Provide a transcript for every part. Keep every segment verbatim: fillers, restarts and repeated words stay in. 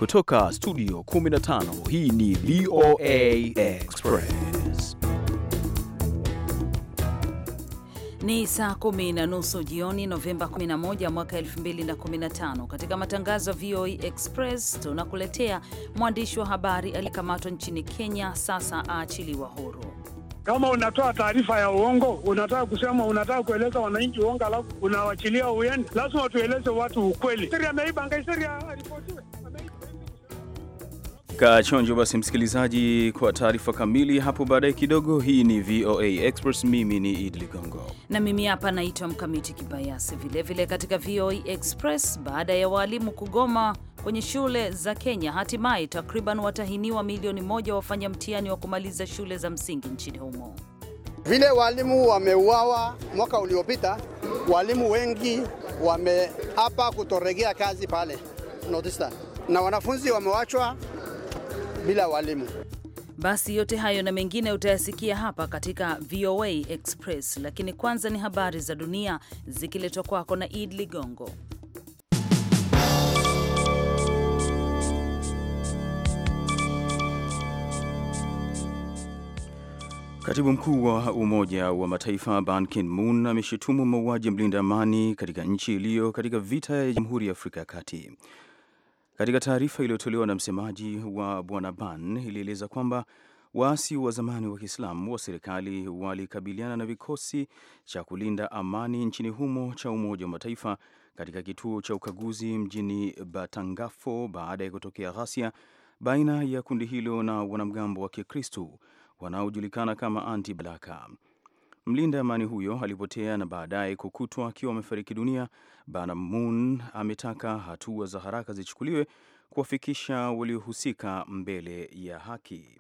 Kutoka studio kumi na tano, hii ni V O A Express. Ni saa kumi na nusu jioni, Novemba kumi na moja mwaka elfu mbili na kumi na tano. Katika matangazo ya V O A Express tunakuletea mwandishi wa habari alikamatwa nchini Kenya, sasa aachiliwa huru. Kama unatoa taarifa ya uongo, unataka kusema, unataka kueleza wananchi uongo, alafu unawachilia uende, lazima tueleze watu ukweli. Siri ameiba, ngai siri aripotiwe. Kachonjo basi msikilizaji kwa taarifa kamili hapo baadaye kidogo. Hii ni V O A Express, mimi ni Idi Ligongo. Na mimi hapa naitwa Mkamiti Kibayasi. Vile vile katika V O A Express, baada ya walimu kugoma kwenye shule za Kenya, hatimaye takriban watahiniwa milioni moja wafanya mtihani wa kumaliza shule za msingi nchini humo. Vile walimu wameuawa mwaka uliopita, walimu wengi wameapa kutoregea kazi pale Notista, na wanafunzi wamewachwa bila walimu. Basi yote hayo na mengine utayasikia hapa katika V O A Express, lakini kwanza ni habari za dunia zikiletwa kwako na Idi Ligongo. Katibu mkuu wa Umoja wa Mataifa Ban Ki-moon ameshutumu mauaji ya mlinda amani katika nchi iliyo katika vita ya Jamhuri ya Afrika ya Kati. Katika taarifa iliyotolewa na msemaji wa Bwana Ban, ilieleza kwamba waasi wa zamani wa Kiislamu wa serikali walikabiliana na vikosi cha kulinda amani nchini humo cha Umoja wa Mataifa katika kituo cha ukaguzi mjini Batangafo baada ya kutokea ghasia baina ya kundi hilo na wanamgambo wa Kikristo wanaojulikana kama Anti-Balaka. Mlinda amani huyo alipotea na baadaye kukutwa akiwa amefariki dunia. Ban Moon ametaka hatua za haraka zichukuliwe kuwafikisha waliohusika mbele ya haki.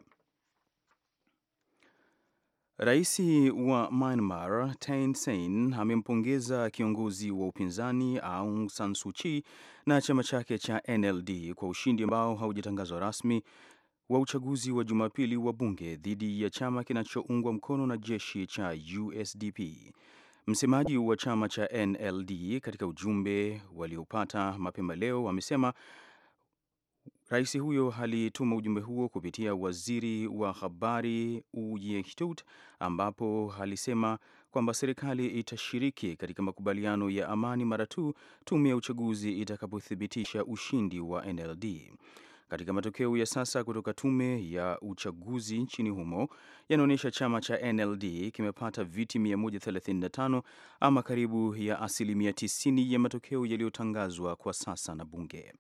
Raisi wa Myanmar Thein Sein amempongeza kiongozi wa upinzani Aung San Suu Kyi na chama chake cha N L D kwa ushindi ambao haujatangazwa rasmi wa uchaguzi wa Jumapili wa bunge dhidi ya chama kinachoungwa mkono na jeshi cha U S D P. Msemaji wa chama cha N L D katika ujumbe waliopata mapema leo amesema rais huyo alituma ujumbe huo kupitia waziri wa habari U Yehtut, ambapo alisema kwamba serikali itashiriki katika makubaliano ya amani mara tu tume ya uchaguzi itakapothibitisha ushindi wa N L D. Katika matokeo ya sasa kutoka tume ya uchaguzi nchini humo yanaonyesha chama cha N L D kimepata viti mia moja thelathini na tano ama karibu ya asilimia tisini ya matokeo yaliyotangazwa kwa sasa na bunge.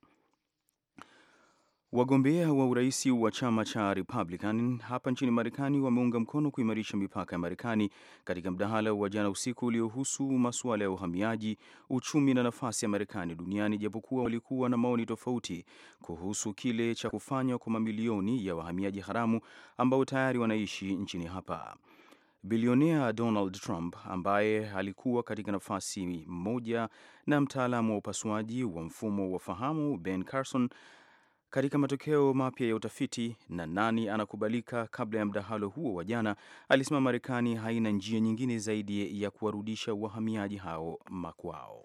Wagombea wa uraisi wa chama cha Republican hapa nchini Marekani wameunga mkono kuimarisha mipaka ya Marekani katika mdahalo wa jana usiku uliohusu masuala ya uhamiaji, uchumi na nafasi ya Marekani duniani, japokuwa walikuwa na maoni tofauti kuhusu kile cha kufanywa kwa mamilioni ya wahamiaji haramu ambao tayari wanaishi nchini hapa. Bilionea Donald Trump ambaye alikuwa katika nafasi moja na mtaalamu wa upasuaji wa mfumo wa fahamu Ben Carson katika matokeo mapya ya utafiti na nani anakubalika kabla ya mdahalo huo wa jana, alisema Marekani haina njia nyingine zaidi ya kuwarudisha wahamiaji hao makwao.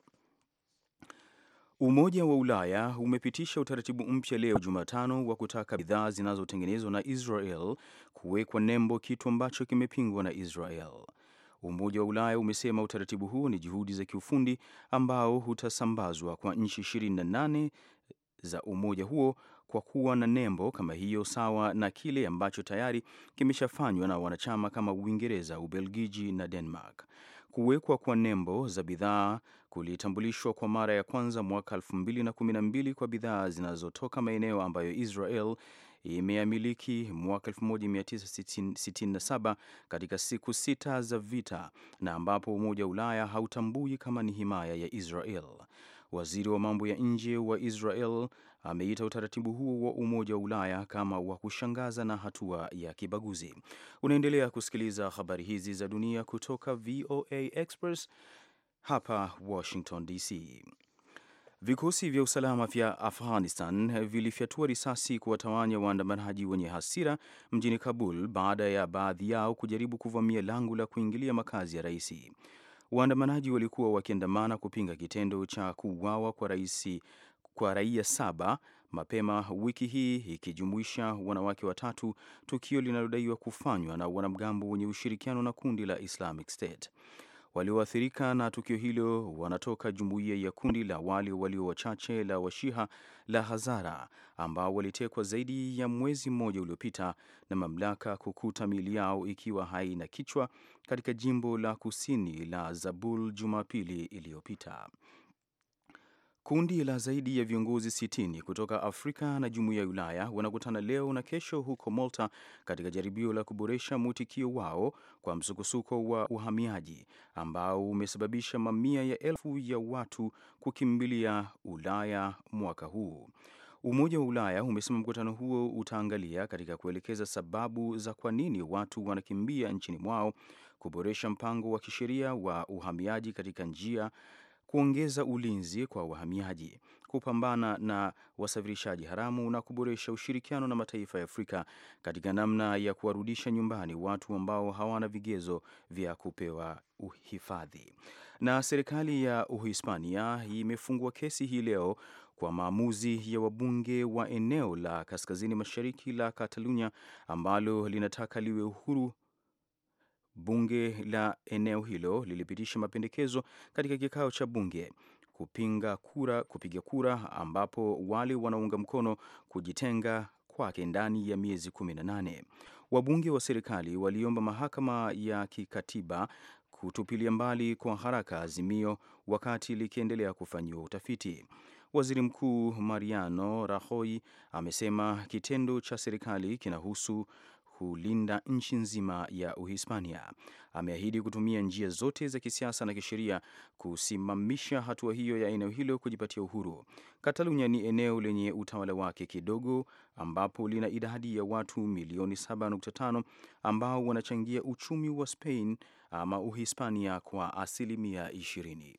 Umoja wa Ulaya umepitisha utaratibu mpya leo Jumatano wa kutaka bidhaa zinazotengenezwa na Israel kuwekwa nembo, kitu ambacho kimepingwa na Israel. Umoja wa Ulaya umesema utaratibu huo ni juhudi za kiufundi ambao utasambazwa kwa nchi ishirini na nane za umoja huo kwa kuwa na nembo kama hiyo, sawa na kile ambacho tayari kimeshafanywa na wanachama kama Uingereza, Ubelgiji na Denmark. Kuwekwa kwa nembo za bidhaa kulitambulishwa kwa mara ya kwanza mwaka elfu mbili na kumi na mbili kwa bidhaa zinazotoka maeneo ambayo Israel imeamiliki mwaka elfu moja mia tisa sitini na saba katika siku sita za vita, na ambapo Umoja wa Ulaya hautambui kama ni himaya ya Israel. Waziri wa mambo ya nje wa Israel ameita utaratibu huo wa Umoja wa Ulaya kama wa kushangaza na hatua ya kibaguzi. Unaendelea kusikiliza habari hizi za dunia kutoka V O A Express hapa Washington D C. Vikosi vya usalama vya Afghanistan vilifyatua risasi kuwatawanya waandamanaji wenye hasira mjini Kabul baada ya baadhi yao kujaribu kuvamia lango la kuingilia makazi ya rais. Waandamanaji walikuwa wakiandamana kupinga kitendo cha kuuawa kwa rais kwa raia saba mapema wiki hii, ikijumuisha wanawake watatu, tukio linalodaiwa kufanywa na wanamgambo wenye ushirikiano na kundi la Islamic State. Walioathirika na tukio hilo wanatoka jumuiya ya kundi la wale walio wachache la Washiha la Hazara, ambao walitekwa zaidi ya mwezi mmoja uliopita na mamlaka kukuta miili yao ikiwa haina kichwa katika jimbo la kusini la Zabul Jumapili iliyopita. Kundi la zaidi ya viongozi sitini kutoka Afrika na Jumuiya ya Ulaya wanakutana leo na kesho huko Malta katika jaribio la kuboresha mwitikio wao kwa msukosuko wa uhamiaji ambao umesababisha mamia ya elfu ya watu kukimbilia Ulaya mwaka huu. Umoja wa Ulaya umesema mkutano huo utaangalia katika kuelekeza sababu za kwa nini watu wanakimbia nchini mwao, kuboresha mpango wa kisheria wa uhamiaji katika njia, kuongeza ulinzi kwa wahamiaji, kupambana na wasafirishaji haramu na kuboresha ushirikiano na mataifa ya Afrika katika namna ya kuwarudisha nyumbani watu ambao hawana vigezo vya kupewa uhifadhi. Na serikali ya Uhispania imefungua kesi hii leo kwa maamuzi ya wabunge wa eneo la kaskazini mashariki la Catalunya ambalo linataka liwe uhuru. Bunge la eneo hilo lilipitisha mapendekezo katika kikao cha bunge kupinga kura, kupiga kura ambapo wale wanaunga mkono kujitenga kwake ndani ya miezi kumi na nane. Wabunge wa serikali waliomba mahakama ya kikatiba kutupilia mbali kwa haraka azimio wakati likiendelea kufanyiwa utafiti. Waziri Mkuu Mariano Rajoy amesema kitendo cha serikali kinahusu kulinda nchi nzima ya Uhispania. Ameahidi kutumia njia zote za kisiasa na kisheria kusimamisha hatua hiyo ya eneo hilo kujipatia uhuru. Catalunya ni eneo lenye utawala wake kidogo ambapo lina idadi ya watu milioni saba nukta tano ambao wanachangia uchumi wa Spain ama Uhispania kwa asilimia ishirini.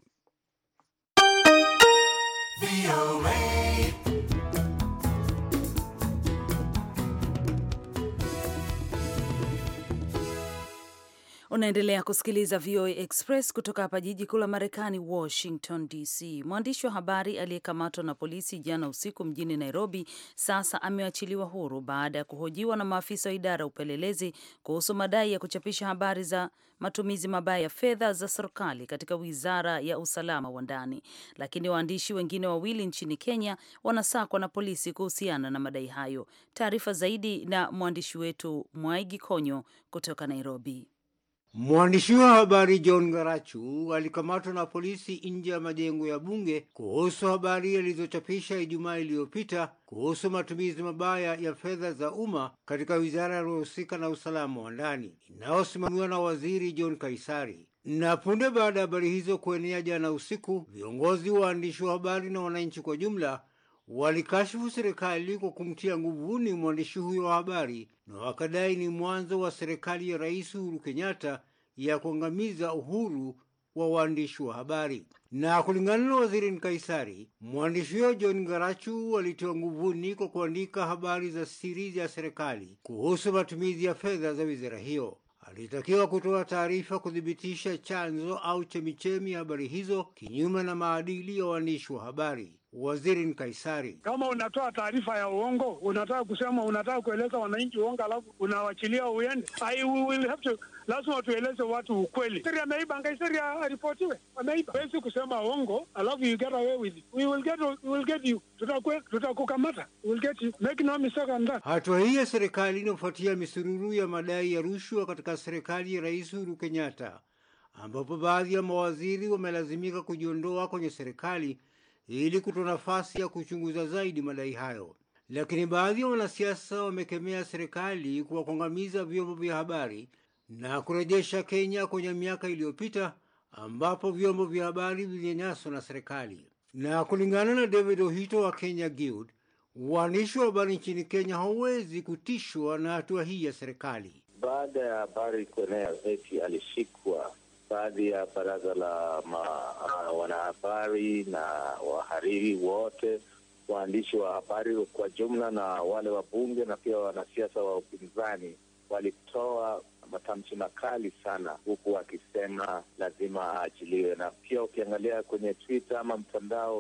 Unaendelea kusikiliza V O A Express kutoka hapa jiji kuu la Marekani, Washington D C. Mwandishi wa habari aliyekamatwa na polisi jana usiku mjini Nairobi sasa ameachiliwa huru baada ya kuhojiwa na maafisa wa idara ya upelelezi kuhusu madai ya kuchapisha habari za matumizi mabaya ya fedha za serikali katika wizara ya usalama wa ndani. Lakini waandishi wengine wawili nchini Kenya wanasakwa na polisi kuhusiana na madai hayo. Taarifa zaidi na mwandishi wetu Mwaigi Konyo kutoka Nairobi. Mwandishi wa habari John Garachu alikamatwa na polisi nje ya majengo ya bunge kuhusu habari alizochapisha Ijumaa iliyopita kuhusu matumizi mabaya ya fedha za umma katika wizara inayohusika na usalama wa ndani inayosimamiwa na waziri John Kaisari. Na punde baada ya habari hizo kuenea jana usiku, viongozi wa waandishi wa habari na wananchi kwa jumla walikashifu serikali kwa kumtia nguvuni mwandishi huyo wa habari na wakadai ni mwanzo wa serikali ya Rais Uhuru Kenyatta ya kuangamiza uhuru wa waandishi wa habari. Na kulingana na waziri Kaisari, mwandishi huyo John Garachu alitiwa nguvuni kwa kuandika habari za siri za serikali kuhusu matumizi ya fedha za wizara hiyo. Alitakiwa kutoa taarifa kudhibitisha chanzo au chemichemi ya habari hizo kinyume na maadili ya waandishi wa habari. Waziri Kaisari: kama unatoa taarifa ya uongo, unataka kusema, unataka kueleza wananchi uongo alafu unawachilia uende, I will have to, lazima tueleze watu ukweli. Siri ameiba, Kaisari aripotiwe ameiba. Basi kusema uongo alafu you get away with it, we will get we will get you, tutakwe tutakukamata, we will get you, make no mistake on that. Hatua hii ya serikali inafuatia misururu ya madai ya rushwa katika serikali ya Rais Uhuru Kenyatta, ambapo baadhi ya mawaziri wamelazimika kujiondoa kwenye serikali ili kutoa nafasi ya kuchunguza zaidi madai hayo. Lakini baadhi ya wanasiasa wamekemea serikali kwa kuangamiza vyombo vya habari na kurejesha Kenya kwenye miaka iliyopita ambapo vyombo vya habari vilinyanyaswa na serikali. Na kulingana na David Ohito wa Kenya Guild, waandishi wa habari nchini Kenya hawezi kutishwa na hatua hii ya serikali. Baada ya habari kuenea eti alishikwa baadhi ya baraza la ma, uh, wanahabari na wahariri wote, waandishi wa habari kwa jumla na wale wa bunge na pia wanasiasa wa upinzani walitoa matamshi makali sana, huku wakisema lazima aachiliwe. Na pia ukiangalia kwenye Twitter ama mtandao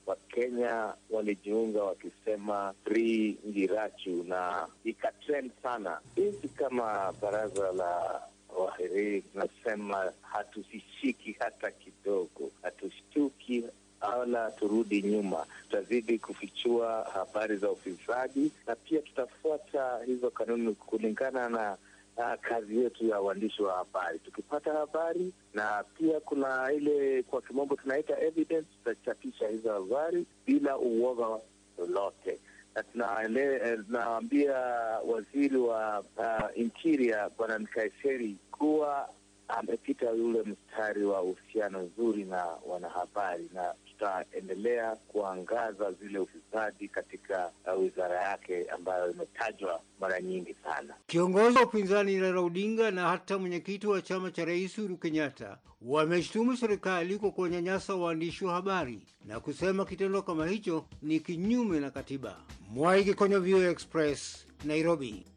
Wakenya walijiunga wakisema Free Ngirachu na ikatrend sana. Sisi kama baraza la wahariri nasema hatusishiki hata kidogo, hatushtuki wala turudi nyuma. Tutazidi kufichua habari za ufisadi na pia tutafuata hizo kanuni kulingana na Uh, kazi yetu ya uandishi wa habari. Tukipata habari na pia kuna ile kwa kimombo tunaita evidence, tutachapisha hizo habari bila uoga lolote. Na tunaambia waziri wa uh, Interior Bwana Nkaiseri kuwa amepita um, yule mstari wa uhusiano nzuri na wanahabari, na tutaendelea kuangaza zile ufisadi katika uh, wizara yake ambayo imetajwa mara nyingi sana. Kiongozi wa upinzani Raila Odinga na hata mwenyekiti wa chama cha Rais Uhuru Kenyatta wameshtumu serikali kwa kuwanyanyasa waandishi wa habari na kusema kitendo kama hicho ni kinyume na katiba. Mwaigi kwenye V O A Express, Nairobi.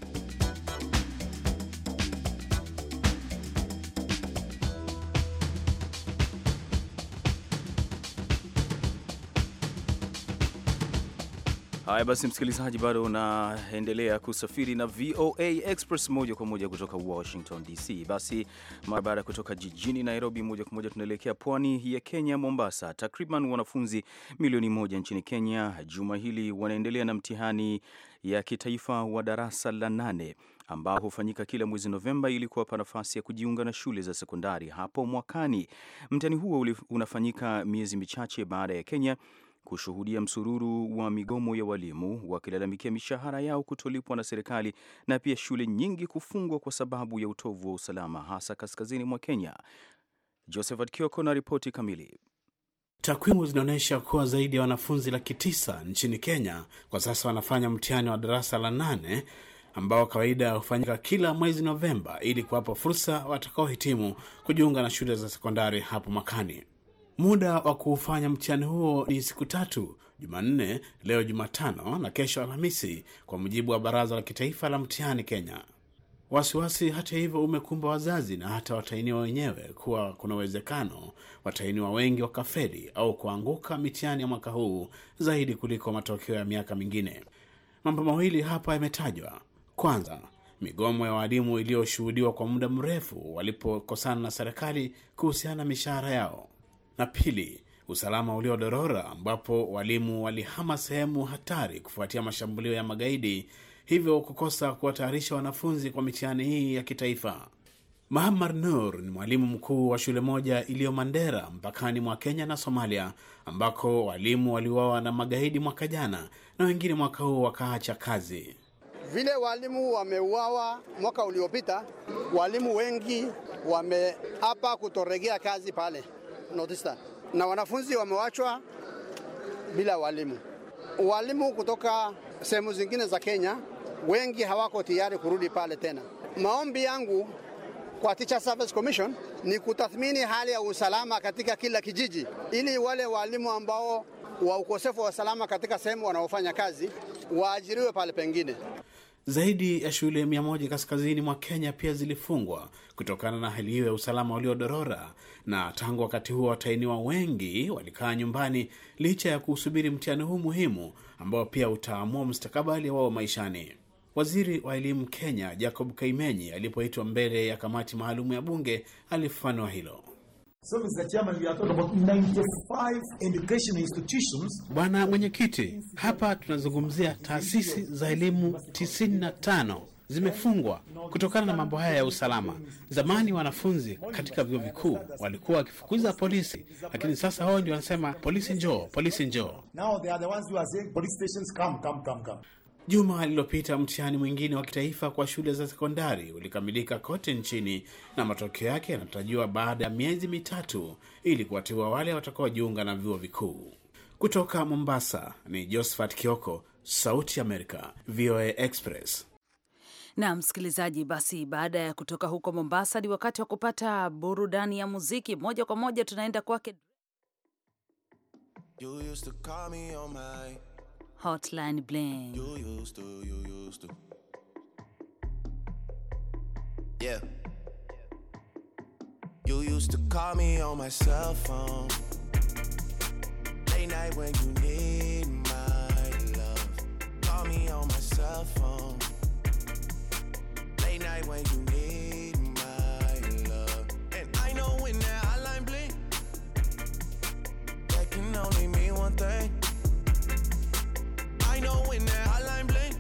Haya basi, msikilizaji, bado unaendelea kusafiri na V O A Express moja kwa moja kutoka Washington D C. Basi mara baada kutoka jijini Nairobi, moja kwa moja tunaelekea pwani ya Kenya, Mombasa. Takriban wanafunzi milioni moja nchini Kenya juma hili wanaendelea na mtihani ya kitaifa wa darasa la nane ambao hufanyika kila mwezi Novemba ili kuwapa nafasi ya kujiunga na shule za sekondari hapo mwakani. Mtihani huo unafanyika miezi michache baada ya Kenya kushuhudia msururu wa migomo ya walimu wakilalamikia mishahara yao kutolipwa na serikali na pia shule nyingi kufungwa kwa sababu ya utovu wa usalama hasa kaskazini mwa Kenya. Josephat Kioko na ripoti kamili. Takwimu zinaonyesha kuwa zaidi ya wanafunzi laki tisa nchini Kenya kwa sasa wanafanya mtihani wa darasa la nane ambao kawaida hufanyika kila mwezi Novemba ili kuwapa fursa watakaohitimu kujiunga na shule za sekondari hapo mwakani. Muda wa kufanya mtihani huo ni siku tatu, Jumanne, leo Jumatano na kesho Alhamisi, kwa mujibu wa Baraza la Kitaifa la Mtihani Kenya. Wasiwasi hata hivyo umekumba wazazi na hata watahiniwa wenyewe kuwa kuna uwezekano watahiniwa wengi wakafeli au kuanguka mitihani ya mwaka huu zaidi kuliko matokeo ya miaka mingine. Mambo mawili hapa yametajwa. Kwanza, migomo ya walimu iliyoshuhudiwa kwa muda mrefu walipokosana na serikali kuhusiana na mishahara yao. Na pili, usalama uliodorora ambapo walimu walihama sehemu hatari kufuatia mashambulio ya magaidi, hivyo kukosa kuwatayarisha wanafunzi kwa mitihani hii ya kitaifa. Mahamar Nur ni mwalimu mkuu wa shule moja iliyo Mandera mpakani mwa Kenya na Somalia, ambako walimu waliuawa na magaidi mwaka jana na wengine mwaka huu wakaacha kazi. Vile walimu wameuawa mwaka uliopita, walimu wengi wameapa kutoregea kazi pale Notista, na wanafunzi wamewachwa bila walimu. Walimu kutoka sehemu zingine za Kenya wengi hawako tayari kurudi pale tena. Maombi yangu kwa Teacher Service Commission ni kutathmini hali ya usalama katika kila kijiji, ili wale walimu ambao wa ukosefu wa usalama katika sehemu wanaofanya kazi waajiriwe pale pengine. Zaidi ya shule mia moja kaskazini mwa Kenya pia zilifungwa kutokana na hali hiyo ya usalama uliodorora, na tangu wakati huo watahiniwa wengi walikaa nyumbani licha ya kusubiri mtihani huu muhimu ambao pia utaamua mustakabali wao maishani. Waziri wa elimu Kenya Jacob Kaimenyi alipoitwa mbele ya kamati maalum ya bunge alifafanua hilo. So Mister Chairman, we are talking about ninety-five education institutions. Bwana mwenyekiti, hapa tunazungumzia taasisi za elimu tisini na tano zimefungwa kutokana na mambo haya ya usalama. Zamani wanafunzi katika vyuo vikuu walikuwa wakifukuza polisi, lakini sasa wao ndio wanasema polisi njoo, polisi njoo. Now they are the ones who are saying police stations come, come, come, come. Juma lililopita mtihani mwingine wa kitaifa kwa shule za sekondari ulikamilika kote nchini na matokeo yake yanatarajiwa baada ya miezi mitatu ili kuwateua wale watakaojiunga na vyuo vikuu. Kutoka Mombasa ni Josephat Kioko, Sauti ya Amerika, V O A Express. Na msikilizaji, basi baada ya kutoka huko Mombasa ni wakati wa kupata burudani ya muziki. Moja kwa moja tunaenda kwake You used to call me on my Hotline Bling. You used to, you used to. Yeah. You used to call me on my cell phone. Late night when you need my love. Call me on my cell phone. Late night when you need my love. And I know when that hotline blink, that can only mean one thing. I know when that hotline blink,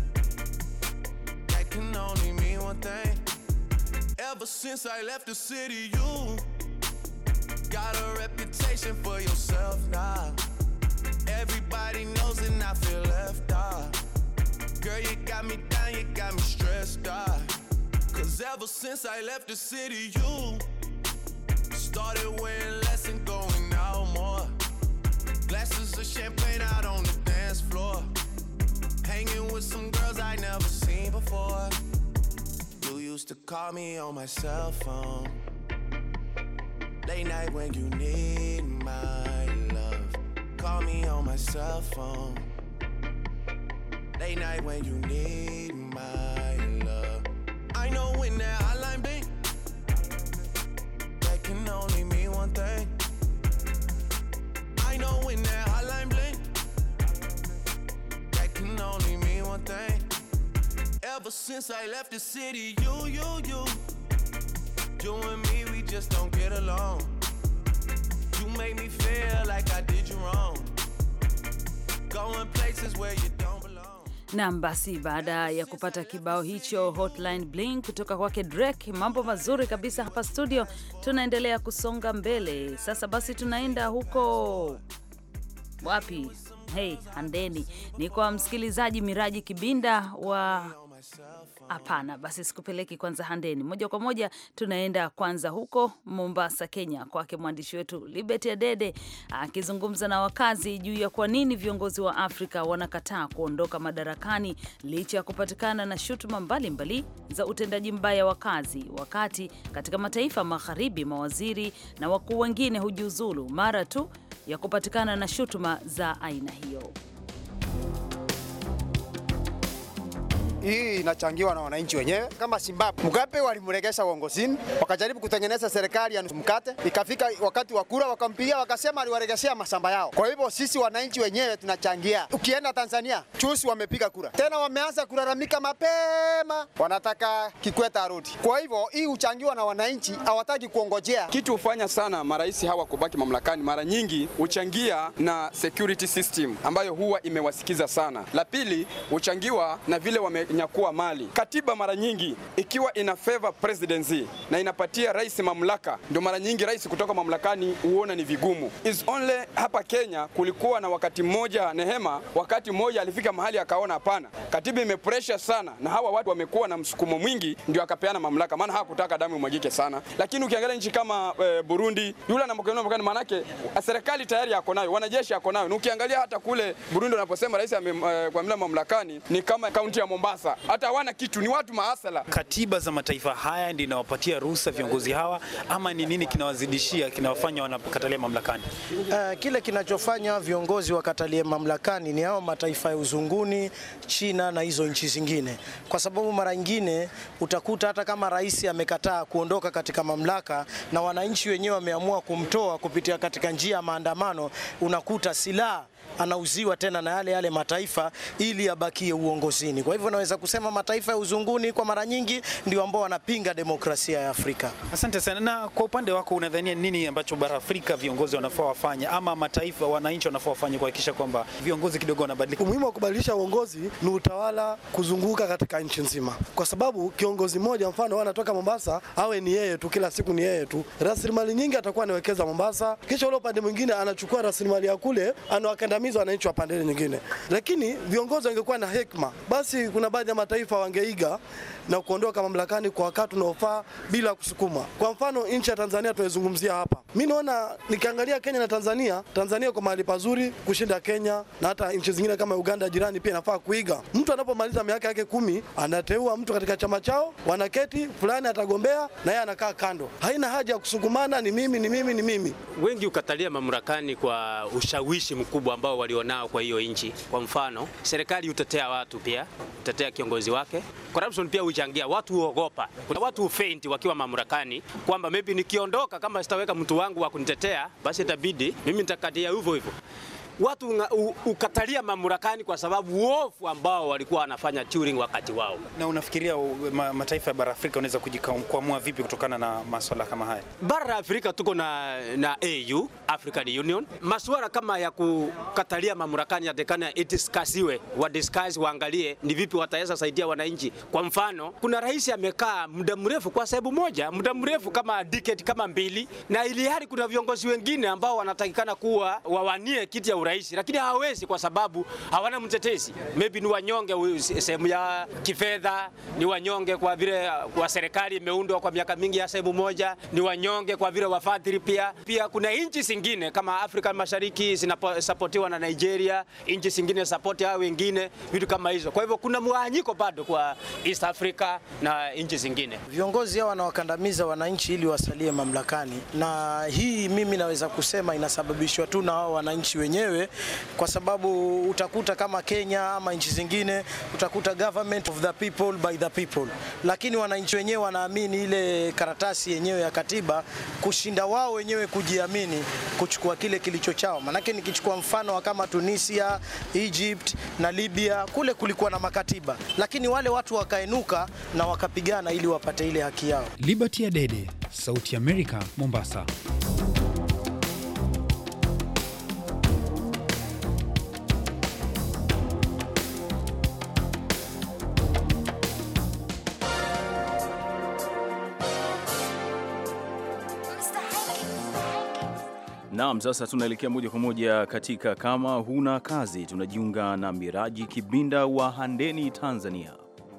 that can only mean one thing. Ever since I left the city, you got a reputation for yourself now. Everybody knows and I feel left out. Girl, you got me down, you got me stressed out. Cause ever since I left the city, you started wearing less and going out more. Glasses of champagne out on the dance floor. Hanging with some girls I never seen before. You used to call me on my cell phone. Late night when you need my love. Call me on my cell phone. Late night when you need my love. I know when that hotline blink, that can only mean one thing. I know when that hotline blink, that can only mean one thing. Ever since I left the city, you, you, you, you and me, we just don't get along. You make me feel like I did you wrong. Going places where you don't belong. Naam, basi baada ya kupata kibao hicho Hotline Bling kutoka kwake Drake, mambo mazuri kabisa hapa studio, tunaendelea kusonga mbele. Sasa basi tunaenda huko wapi? Hey, Handeni. Ni kwa msikilizaji Miraji Kibinda wa Hapana, basi sikupeleki kwanza Handeni. Moja kwa moja tunaenda kwanza huko Mombasa, Kenya, kwake mwandishi wetu Liberty Adede akizungumza na wakazi juu ya kwa nini viongozi wa Afrika wanakataa kuondoka madarakani licha ya kupatikana na shutuma mbalimbali za utendaji mbaya wa kazi, wakati katika mataifa magharibi mawaziri na wakuu wengine hujiuzulu mara tu ya kupatikana na shutuma za aina hiyo. Hii inachangiwa na wananchi wenyewe. Kama Zimbabwe, Mugabe walimregesha uongozini, wakajaribu kutengeneza serikali ya nusu mkate, ikafika wakati wa kura wakampigia, wakasema aliwaregeshea mashamba yao. Kwa hivyo sisi wananchi wenyewe tunachangia. Ukienda Tanzania, chusi wamepiga kura, tena wameanza kulalamika mapema, wanataka Kikwete arudi. Kwa hivyo hii uchangiwa na wananchi, hawataki kuongojea. Kitu hufanya sana marais hawa kubaki mamlakani mara nyingi uchangia na security system ambayo huwa imewasikiza sana. La pili, uchangiwa na vile wame nyakuwa mali. Katiba mara nyingi ikiwa ina favor presidency na inapatia rais mamlaka, ndio mara nyingi rais kutoka mamlakani uona ni vigumu. Is only hapa Kenya kulikuwa na wakati mmoja Nehema, wakati mmoja alifika mahali akaona hapana, katiba imepressure sana na hawa watu wamekuwa na msukumo mwingi, ndio akapeana mamlaka, maana hakutaka damu imwagike sana. Lakini ukiangalia nchi kama e, Burundi, yule anapokuwa mamlakani manake serikali tayari yako nayo, wanajeshi yako nayo. Ukiangalia hata kule Burundi wanaposema rais amekuwa mamlakani ni kama kaunti ya Mombasa. Hata hawana kitu, ni watu maasala. Katiba za mataifa haya ndio inawapatia ruhusa viongozi hawa, ama ni nini kinawazidishia, kinawafanya wanapokatalia mamlakani? Uh, kile kinachofanya viongozi wakatalie mamlakani ni hao mataifa ya uzunguni, China na hizo nchi zingine. Kwa sababu mara nyingine utakuta hata kama rais amekataa kuondoka katika mamlaka na wananchi wenyewe wameamua kumtoa kupitia katika njia ya maandamano, unakuta silaha anauziwa tena na yale yale mataifa ili abakie uongozini. Kwa hivyo naweza kusema mataifa ya uzunguni kwa mara nyingi ndio ambao wanapinga demokrasia ya Afrika. Asante sana. Na kwa upande wako unadhania nini ambacho bara Afrika viongozi wanafaa wafanye, ama mataifa wananchi wanafaa wafanye kuhakikisha kwamba viongozi kidogo wanabadilika? Umuhimu wa kubadilisha uongozi ni utawala kuzunguka katika nchi nzima. Kwa sababu kiongozi mmoja mfano anatoka Mombasa, awe ni yeye tu, kila siku ni yeye tu, rasilimali nyingi atakuwa anawekeza Mombasa, kisha ule upande mwingine anachukua rasilimali ya kule anawakandamiza wananchi wa pande nyingine. Lakini viongozi wangekuwa na hekima, basi kuna baadhi ya mataifa wangeiga na kuondoka mamlakani kwa wakati unaofaa bila kusukuma. Kwa mfano nchi ya Tanzania tunaizungumzia hapa. Mimi naona nikiangalia Kenya na Tanzania, Tanzania kwa mahali pazuri kushinda Kenya, na hata nchi zingine kama Uganda jirani pia inafaa kuiga. Mtu anapomaliza miaka yake kumi anateua mtu katika chama chao, wanaketi fulani atagombea na yeye anakaa kando. Haina haja ya kusukumana, ni mimi ni mimi ni mimi. Wengi ukatalia mamlakani kwa ushawishi mkubwa ambao ambao walionao kwa hiyo nchi. Kwa mfano, serikali hutetea watu pia, hutetea kiongozi wake. Corruption pia huchangia, watu huogopa. Kuna watu hufaint wakiwa mamlakani kwamba maybe nikiondoka kama sitaweka mtu wangu wa kunitetea, basi itabidi mimi nitakatia hivyo hivyo. Watu ukatalia mamlakani kwa sababu uofu ambao walikuwa wanafanya during wakati wao. Na unafikiria ma, mataifa ya bara Afrika unaweza kujikwamua vipi kutokana na masuala kama haya? Bara Afrika tuko na na A U, African Union. Masuala kama ya kukatalia mamlakani yatakana idiskasiwe, wa discuss waangalie ni vipi wataweza saidia wananchi. Kwa mfano, kuna rais amekaa muda mrefu kwa sababu moja, muda mrefu kama decade kama mbili, na ili hali kuna viongozi wengine ambao wanatakikana kuwa wawanie kiti ya rais, lakini hawezi kwa sababu hawana mtetezi. Maybe ni wanyonge sehemu ya kifedha, ni wanyonge kwa vile kwa serikali imeundwa kwa miaka mingi ya sehemu moja, ni wanyonge kwa vile wafadhili pia. Pia kuna nchi zingine kama Afrika Mashariki zinasupportiwa na Nigeria, nchi zingine support hao wengine, vitu kama hizo. Kwa hivyo kuna mwanyiko bado kwa East Africa na nchi zingine. Viongozi hao wanawakandamiza wananchi ili wasalie mamlakani, na hii mimi naweza kusema inasababishwa tu na hao wananchi wenyewe, kwa sababu utakuta kama Kenya ama nchi zingine utakuta government of the people by the people, lakini wananchi wenyewe wanaamini ile karatasi yenyewe ya katiba kushinda wao wenyewe kujiamini kuchukua kile kilicho chao. Manake nikichukua mfano kama Tunisia, Egypt na Libya, kule kulikuwa na makatiba, lakini wale watu wakainuka na wakapigana ili wapate ile haki yao. Liberty Adede, Sauti ya Amerika, Mombasa. Naam, sasa tunaelekea moja kwa moja katika kama huna kazi. Tunajiunga na Miraji Kibinda wa Handeni, Tanzania.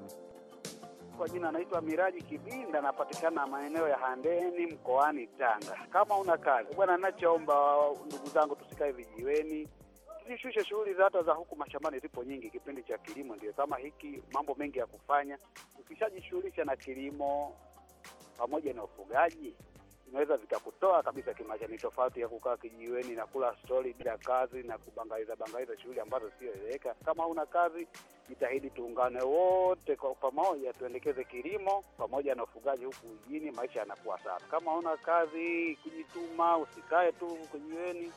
Kwa jina anaitwa Miraji Kibinda, napatikana maeneo ya Handeni mkoani Tanga. Kama una kazi bwana, ninachoomba ndugu zangu, tusikae vijiweni, tujishushe shughuli za hata za huku mashambani, zipo nyingi. Kipindi cha kilimo ndio kama hiki, mambo mengi ya kufanya. Ukishajishughulisha na kilimo pamoja na ufugaji, inaweza vikakutoa kabisa kimaisha. Ni tofauti ya kukaa kijiweni na kula stori bila kazi na kubangaiza bangaiza shughuli ambazo sio eleweka. Kama una kazi, jitahidi tuungane wote kwa pamoja, tuendekeze kilimo pamoja na ufugaji huku mjini, maisha yanakuwa sawa. Kama una kazi, kujituma, usikae tu kijiweni.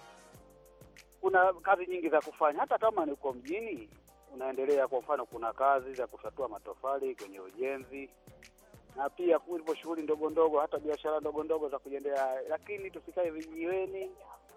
Kuna kazi nyingi za kufanya, hata kama ni uko mjini unaendelea. Kwa mfano, kuna kazi za kusatua matofali kwenye ujenzi, na pia kulipo shughuli ndogo ndogo, hata biashara ndogo ndogo za kujiendea. Lakini tusikae vijiweni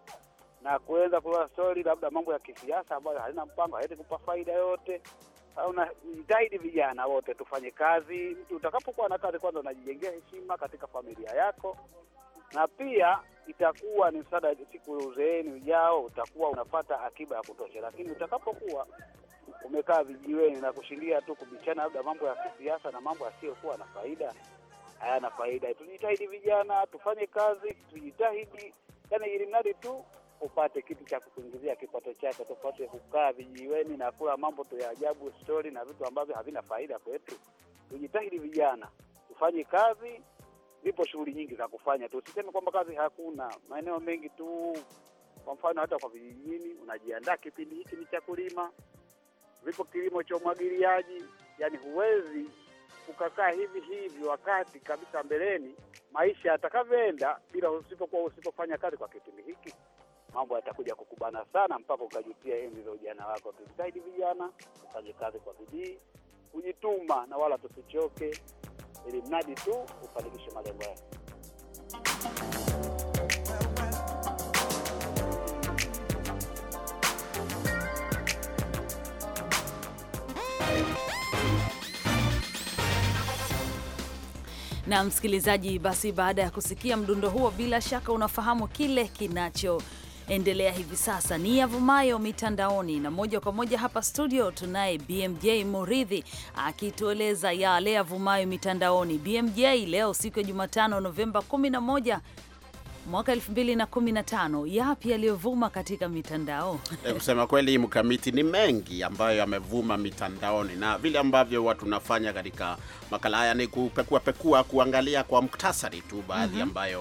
na kuweza kula story labda mambo ya kisiasa ambayo halina mpango, haiti kupa faida yote. Au na jitahidi vijana wote tufanye kazi. Mtu utakapokuwa na kazi, kwanza unajijengea heshima katika familia yako, na pia itakuwa ni msaada siku uzeeni ujao, utakuwa unapata akiba ya kutosha. Lakini utakapokuwa umekaa vijiweni na kushindia tu kubichana labda mambo ya kisiasa na mambo yasiyokuwa na faida, hayana faida. Tujitahidi vijana, tufanye kazi, tujitahidi, yani ili mradi tu upate kitu cha kukuingizia kipato chako, tupate kukaa vijiweni na kula mambo tu ya ajabu, story na vitu ambavyo havina faida kwetu. Tujitahidi vijana, tufanye kazi, zipo shughuli nyingi za kufanya. Tusiseme kwamba kazi hakuna, maeneo mengi tu. Kwa mfano, hata kwa vijijini unajiandaa kipindi hiki ni cha kulima. Vipo kilimo cha umwagiliaji, yani huwezi ukakaa hivi hivi wakati kabisa mbeleni maisha yatakavyoenda bila usipokuwa usipofanya kazi kwa kipindi hiki, mambo yatakuja kukubana sana mpaka ukajutia enzi za ujana wako. Tujitahidi vijana, tufanye kazi kwa bidii, kujituma na wala tusichoke, ili mradi tu ufanikishe malengo yako. Na msikilizaji, basi baada ya kusikia mdundo huo, bila shaka unafahamu kile kinachoendelea hivi sasa ni yavumayo mitandaoni, na moja kwa moja hapa studio tunaye B M J Muridhi akitueleza yale yavumayo mitandaoni. B M J, leo siku ya Jumatano Novemba kumi na moja mwaka elfu mbili na kumi na tano, yapi yaliyovuma katika mitandao? E, kusema kweli Mkamiti, ni mengi ambayo yamevuma mitandaoni, na vile ambavyo watu nafanya katika makala haya ni kupekua pekua, kuangalia kwa muktasari tu baadhi mm-hmm. ambayo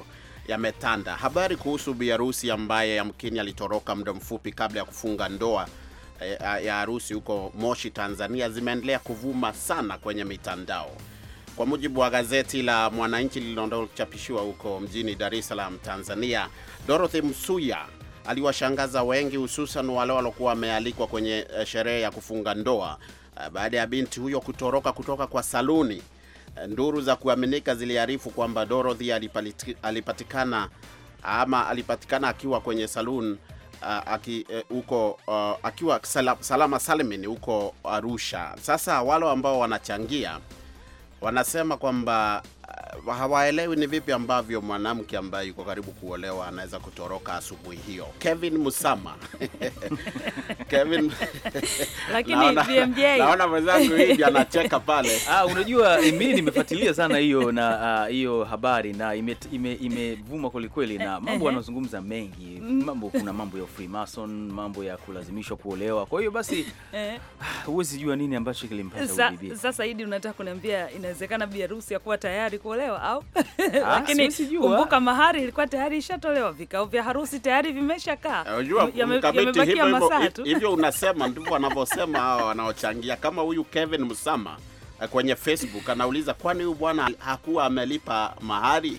yametanda. Habari kuhusu bi harusi ambaye yamkini alitoroka muda mfupi kabla ya kufunga ndoa ya harusi huko Moshi, Tanzania zimeendelea kuvuma sana kwenye mitandao. Kwa mujibu wa gazeti la Mwananchi lililochapishiwa huko mjini Dar es Salaam, Tanzania, Dorothy Msuya aliwashangaza wengi, hususan wale waliokuwa wamealikwa kwenye sherehe ya kufunga ndoa baada ya binti huyo kutoroka kutoka kwa saluni. Nduru za kuaminika ziliarifu kwamba Dorothy alipatikana ama alipatikana akiwa kwenye saluni aki huko uh, uh, akiwa salama salimini huko Arusha. Sasa wale ambao wanachangia wanasema kwamba uh, hawaelewi ni vipi ambavyo mwanamke ambaye yuko karibu kuolewa anaweza kutoroka asubuhi hiyo. Kevin Musama Kevin lakini naona, B M J naona mwenzangu hivi anacheka pale. Ah, unajua mimi nimefuatilia sana hiyo na hiyo uh, habari na imevuma ime, ime kweli kweli na mambo wanazungumza mengi. Mambo kuna mambo ya Freemason, mambo ya kulazimishwa kuolewa. Kwa hiyo basi huwezi jua nini ambacho kilimpata huyu bibi. Sasa hidi unataka kuniambia inawezekana bi harusi yakuwa tayari kuolewa au? Lakini kumbuka mahari ilikuwa tayari ishatolewa, vikao vya harusi tayari vimeshakaa. Yamebakia masaa tu. Hivyo unasema ndivyo wanavyosema hao wanaochangia, kama huyu Kevin Musama kwenye Facebook anauliza kwani huyu bwana hakuwa amelipa mahari?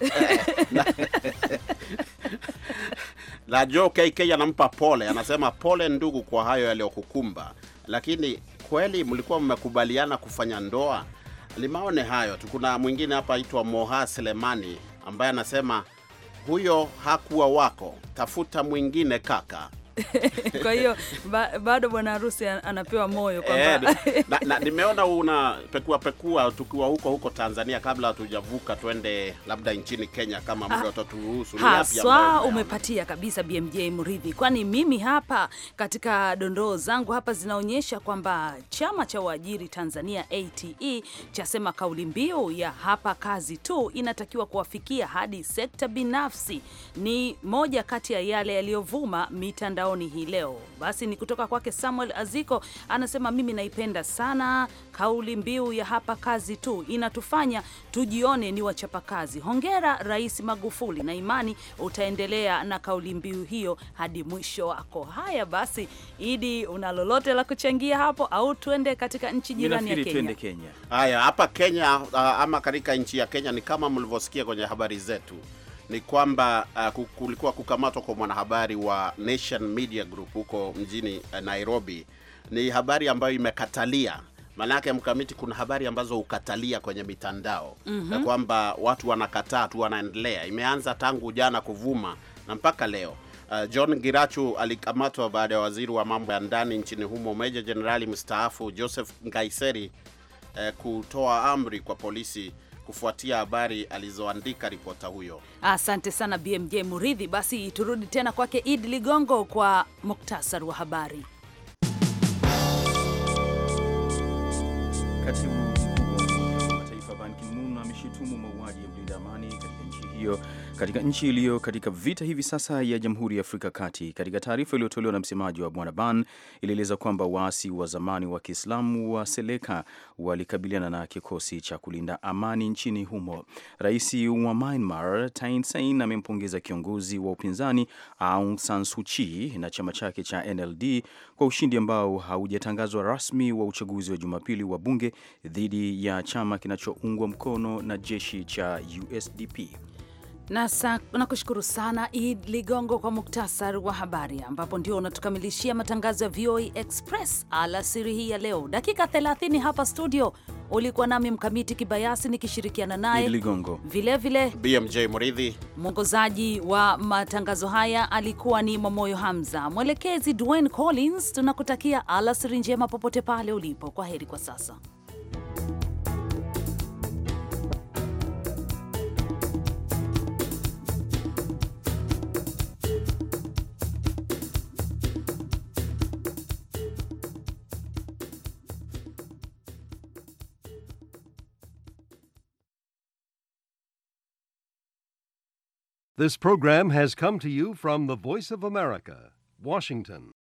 La Joe K K anampa pole, anasema pole ndugu kwa hayo yaliyokukumba, lakini kweli mlikuwa mmekubaliana kufanya ndoa? Limaone hayo tu. Kuna mwingine hapa aitwa Moha Selemani ambaye anasema huyo hakuwa wako, tafuta mwingine kaka. Kwa hiyo ba, bado bwana harusi anapewa moyo kwamba e, na, na nimeona una pekua pekua tukiwa huko huko Tanzania kabla hatujavuka twende labda nchini Kenya kama muda utaturuhusu. Haswa umepatia kabisa B M J Mridhi, kwani mimi hapa katika dondoo zangu hapa zinaonyesha kwamba chama cha waajiri Tanzania A T E chasema kauli mbiu ya hapa kazi tu inatakiwa kuwafikia hadi sekta binafsi. Ni moja kati ya yale yaliyovuma mitandao hii leo. Basi ni kutoka kwake Samuel Aziko, anasema mimi naipenda sana kauli mbiu ya hapa kazi tu, inatufanya tujione ni wachapakazi. Hongera Rais Magufuli, na imani utaendelea na kauli mbiu hiyo hadi mwisho wako. Haya basi, Idi, una lolote la kuchangia hapo au tuende katika nchi jirani ya Kenya? Kenya. Haya, hapa Kenya uh, ama katika nchi ya Kenya ni kama mlivyosikia kwenye habari zetu, ni kwamba uh, kulikuwa kukamatwa kwa mwanahabari wa Nation Media Group huko mjini uh, Nairobi. Ni habari ambayo imekatalia. Manake mkamiti, kuna habari ambazo ukatalia kwenye mitandao mm-hmm. kwamba watu wanakataa tu wanaendelea. Imeanza tangu jana kuvuma na mpaka leo. Uh, John Girachu alikamatwa baada ya waziri wa mambo ya ndani nchini humo Meja Jenerali mstaafu Joseph Nkaiseri uh, kutoa amri kwa polisi kufuatia habari alizoandika ripota huyo. Asante sana B M J Muridhi. Basi turudi tena kwake Id Ligongo kwa muktasari wa habari. Katibu mkuu wa Mataifa Ban Ki-moon ameshutumu mauaji ya mlinda amani katika nchi hiyo katika nchi iliyo katika vita hivi sasa ya Jamhuri ya Afrika Kati. Katika taarifa iliyotolewa na msemaji wa Bwana Ban, ilieleza kwamba waasi wa zamani wa Kiislamu wa Seleka walikabiliana na kikosi cha kulinda amani nchini humo. Rais wa Myanmar Thein Sein amempongeza kiongozi wa upinzani Aung San Suu Kyi na chama chake cha N L D kwa ushindi ambao haujatangazwa rasmi wa uchaguzi wa Jumapili wa bunge dhidi ya chama kinachoungwa mkono na jeshi cha U S D P. Na nakushukuru sana Id Ligongo kwa muktasari wa habari, ambapo ndio unatukamilishia matangazo ya V O A Express alasiri hii ya leo. Dakika thelathini hapa studio ulikuwa nami Mkamiti Kibayasi nikishirikiana naye Id Ligongo, vile vile B M J Muridhi. Mwongozaji wa matangazo haya alikuwa ni Momoyo Hamza, mwelekezi Dwayne Collins. Tunakutakia alasiri njema popote pale ulipo. Kwa heri kwa sasa. This program has come to you from the Voice of America, Washington.